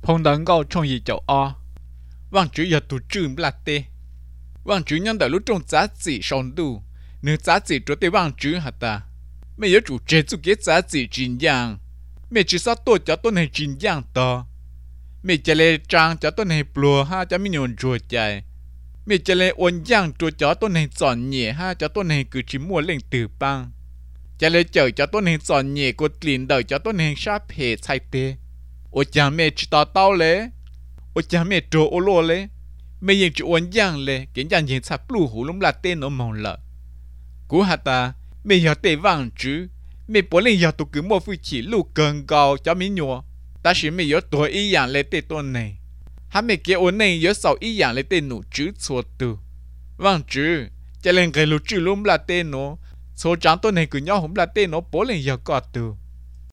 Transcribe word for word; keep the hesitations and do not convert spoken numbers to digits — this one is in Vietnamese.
phong đằng gạo trong gì chậu o vang chữ giờ tụ trừ là tê vang chữ nhân đời lúc trong giá trị sống đủ nếu giá trị cho tê vang chữ hả ta mẹ nhớ chủ chế chủ cái giá trị chính dạng mẹ chỉ sao tôi cho tôi này chính dạng to mẹ chỉ lấy trang cho tôi này plua ha cho mình nhon chuột chạy mẹ chỉ lấy ôn giang chuột cho tôi này chọn nhẹ ha cho tôi này cứ chỉ mua lên từ băng chỉ lấy chờ cho tôi này chọn nhẹ của tiền đời cho tôi này sắp hết sai tê ôi cha mẹ chỉ tao tao lẽ ôi cha mẹ trộn ô lô lẽ mẹยังchỉ ôn giang lẽ cái giangยังsắp lù hủ lắm là tên nó mong lợ cú hả ta mẹ giờ tê vang chữ mẹ bỏ lên giờ tụi cứ mua phi chỉ lù gần gạo cho mình nhọ ta chỉ mẹ giờ tuổi ý dạng lấy tê tôn này hắn mẹ kia ôn này giờ sau ý dạng lấy tê nụ chữ xua từ vang chữ cho lên cái lù chữ lùm là tê nó số trắng tôn này cứ nhau không là tê nó bỏ lên giờ có từ